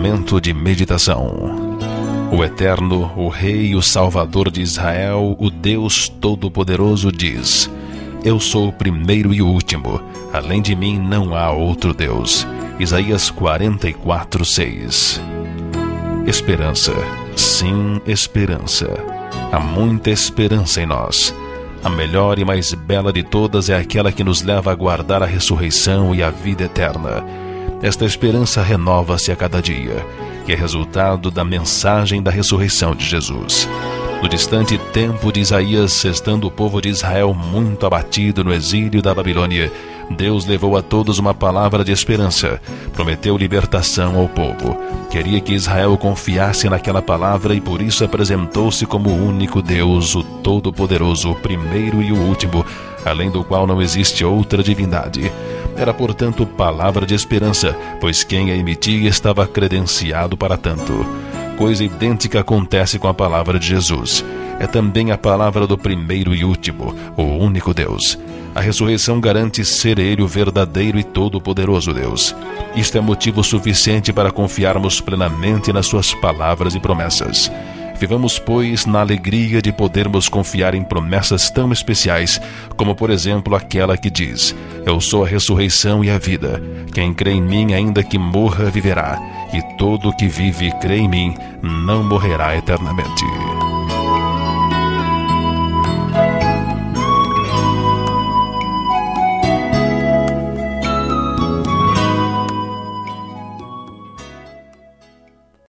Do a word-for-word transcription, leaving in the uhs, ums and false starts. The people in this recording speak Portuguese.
Momento de meditação. O Eterno, o Rei e o Salvador de Israel, o Deus Todo-Poderoso diz: Eu sou o primeiro e o último, além de mim não há outro Deus. Isaías quarenta e quatro, seis. Esperança, sim, esperança. Há muita esperança em nós. A melhor e mais bela de todas é aquela que nos leva a guardar a ressurreição e a vida eterna. Esta esperança renova-se a cada dia, que é resultado da mensagem da ressurreição de Jesus. No distante tempo de Isaías, estando o povo de Israel muito abatido no exílio da Babilônia, Deus levou a todos uma palavra de esperança, prometeu libertação ao povo. Queria que Israel confiasse naquela palavra e por isso apresentou-se como o único Deus, o Todo-Poderoso, o primeiro e o último, além do qual não existe outra divindade. Era, portanto, palavra de esperança, pois quem a emitia estava credenciado para tanto. Coisa idêntica acontece com a palavra de Jesus. É também a palavra do primeiro e último, o único Deus. A ressurreição garante ser Ele o verdadeiro e todo-poderoso Deus. Isto é motivo suficiente para confiarmos plenamente nas suas palavras e promessas. Vivamos, pois, na alegria de podermos confiar em promessas tão especiais, como, por exemplo, aquela que diz: Eu sou a ressurreição e a vida. Quem crê em mim, ainda que morra, viverá. E todo o que vive e crê em mim, não morrerá eternamente.